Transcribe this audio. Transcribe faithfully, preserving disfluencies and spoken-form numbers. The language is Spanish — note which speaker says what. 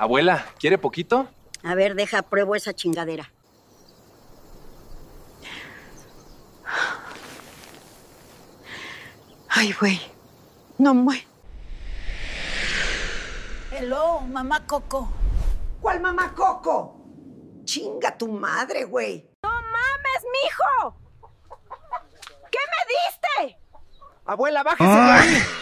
Speaker 1: Abuela, ¿quiere poquito?
Speaker 2: A ver, deja, pruebo esa chingadera. Ay, güey. No muero.
Speaker 3: Hello, mamá Coco.
Speaker 4: ¿Cuál mamá Coco? Chinga tu madre, güey.
Speaker 3: ¡No mames, mijo! ¿Qué me diste?
Speaker 4: Abuela, bájese de ahí.